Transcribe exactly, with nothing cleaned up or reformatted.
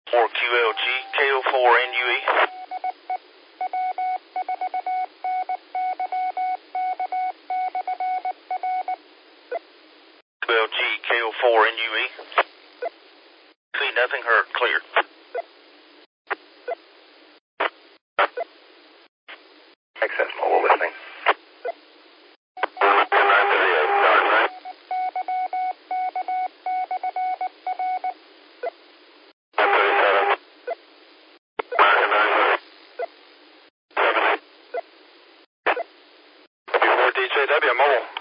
four Q L G, K O four N U E. Q L G, K O four N U E. See nothing, heard clear. Access mobile listening. D J W mobile.